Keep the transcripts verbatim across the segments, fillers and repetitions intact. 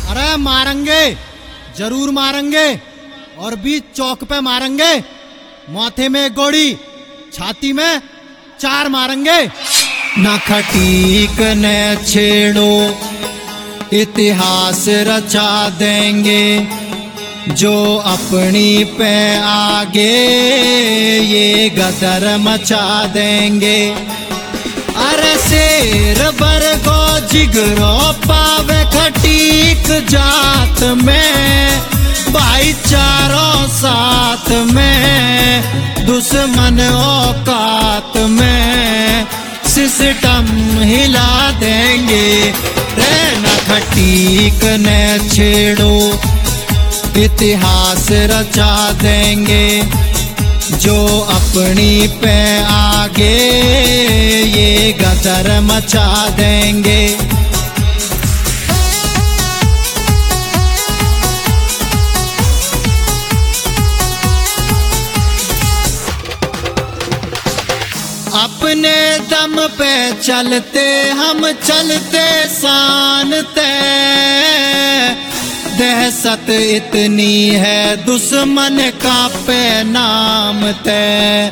अरे मारेंगे, जरूर मारेंगे, और बीच चौक पे मारेंगे। माथे में गोड़ी, छाती में चार मारेंगे। न खटीक न छेड़ो, इतिहास रचा देंगे। जो अपनी पे आगे ये गदर मचा देंगे। अरे शेर बरगो जिगरो पावे खटीक जात में। भाईचारों साथ में, दुश्मन औकात में सिस्टम हिला देंगे। रे न खटीक न छेड़ो, इतिहास रचा देंगे। जो अपनी पे आगे ये गदर मचा देंगे। अपने दम पे चलते हम चलते शानते। दहशत इतनी है दुश्मन का पे नाम ते।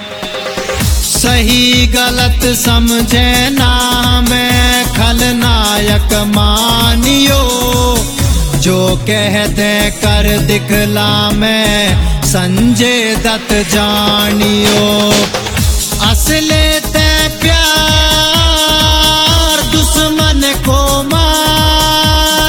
सही गलत समझे ना मैं खलनायक मानियो। जो कहते कर दिखला मैं संजय दत्त जानियो। असले ते प्यार दुश्मन को मार।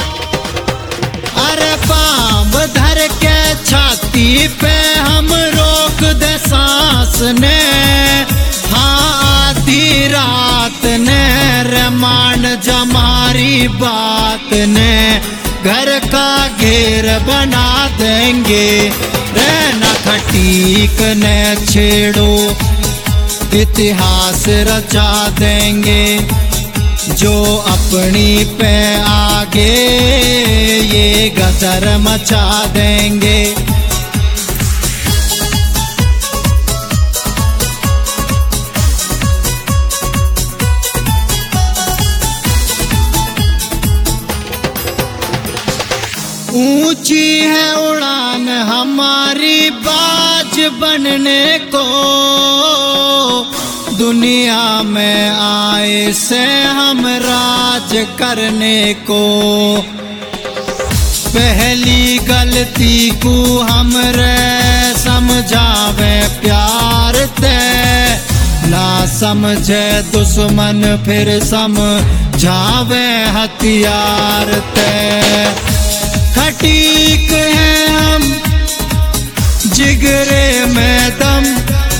अरे पाम धर के छाती पे हम रोक दे सांस ने। हाँ आधी रात ने रमान जमारी बात ने। घर का घेर बना देंगे। रे न खटीक न छेड़ो, इतिहास रचा देंगे। जो अपनी पे आगे ये गदर मचा देंगे। ऊंची है उड़ान हमारी बाज बनने को। दुनिया में आए से हम राज करने को। पहली गलती को हमरे समझावे प्यार ते। ना समझे दुश्मन फिर समझावे हथियार ते। खटीक है हम जिगरे में दम।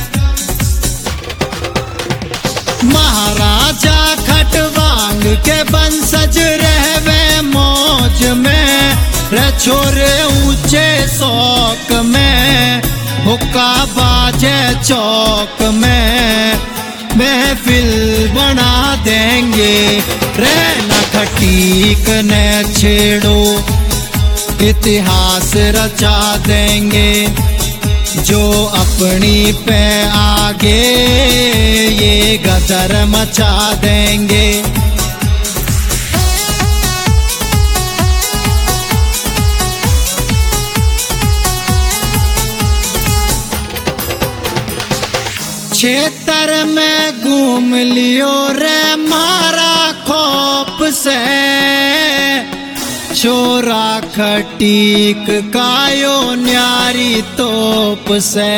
महाराजा खटवांग के बंसज रहवे मौज में। रे छोरे ऊंचे शौक में, हुक्का बाजे चौक में। महफिल बना देंगे। रे न खटीक न छेड़ो, इतिहास रचा देंगे। जो अपनी पे आगे ये गदर मचा देंगे। क्षेत्र में घूम लियो रे मारा खौफ से। छोरा खटीक कायो न्यारी तोप से।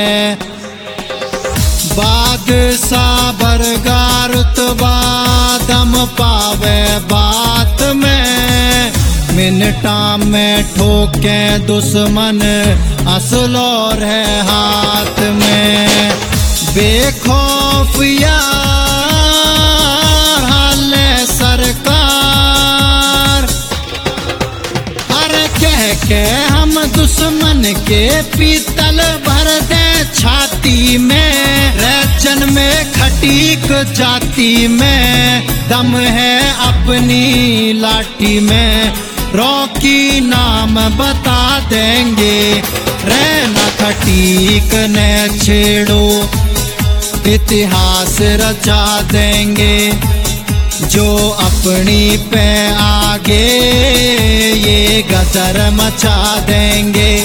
बादशाह बरगार रुतबा दम पावे बात में। मिनटा में ठोके दुश्मन असलोर है हाथ में। बेखौफ यार हाल सरकार। के हम दुश्मन के पीतल भर दे छाती में। रचन में खटीक जाती में। दम है अपनी लाठी में। रॉकी नाम बता देंगे। रे न खटीक न छेड़ो, इतिहास रचा देंगे। जो अपनी पे आगे गदर मचा देंगे।